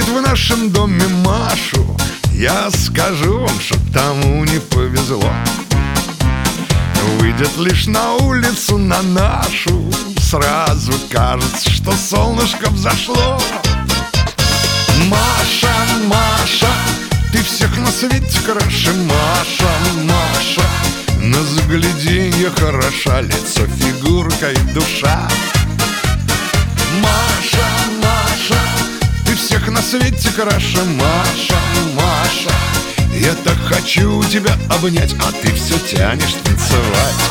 знает в нашем доме Машу, я скажу вам, что тому не повезло. Выйдет лишь на улицу на нашу, сразу кажется, что солнышко взошло. Маша, Маша, ты всех на свете краше. Маша, Маша, на загляденье хороша, лицо, фигурка и душа. Маша, Маша, ты всех на свете краше. Маша, Маша, я так хочу тебя обнять, а ты все тянешь танцевать.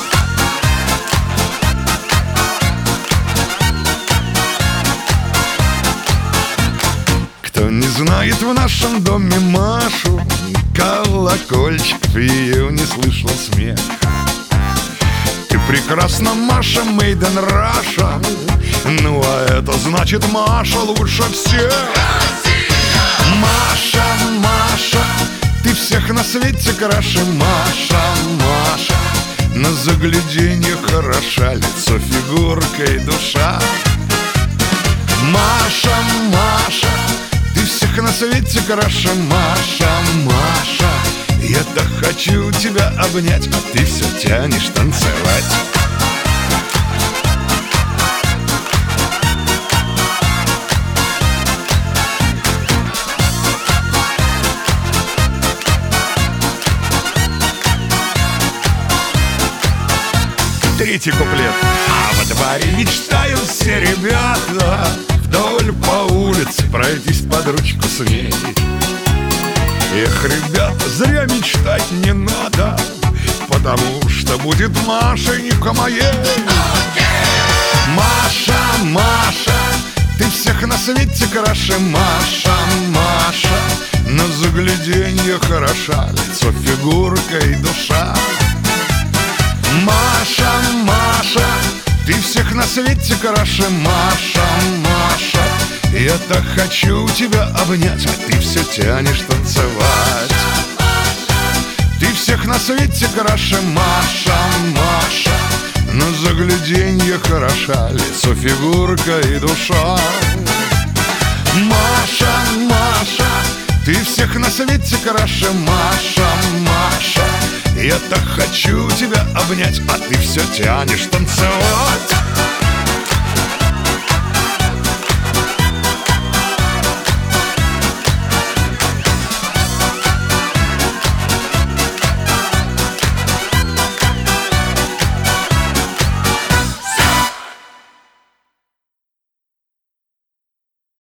Кто не знает в нашем доме Машу, колокольчиков ее не слышал смех. Ты прекрасна, Маша, made in Russia. Ну а это значит, Маша лучше всех. Маша, Маша, ты всех на свете краше. Маша, Маша, на загляденье хороша, лицо, фигурка и душа. Маша, Маша, ты всех на свете краше. Маша, Маша, я так хочу тебя обнять, а ты все тянешь танцевать. Третий куплет. А во дворе мечтают все ребята вдоль по улице пройтись под ручку с ней. Эх, ребята, зря мечтать не надо, потому что будет Машенька моей. Маша, Маша, ты всех на свете краше. Маша, Маша, на загляденье хороша, лицо, фигурка и душа. Маша, Маша, ты всех на свете краше. Маша, Маша, я так хочу тебя обнять, а ты все тянешь танцевать. Ты всех на свете краше. Маша, Маша, на загляденье хороша, лицо, фигурка и душа. Маша, Маша, ты всех на свете краше. Маша, Маша, я так хочу тебя обнять, а ты все тянешь танцевать.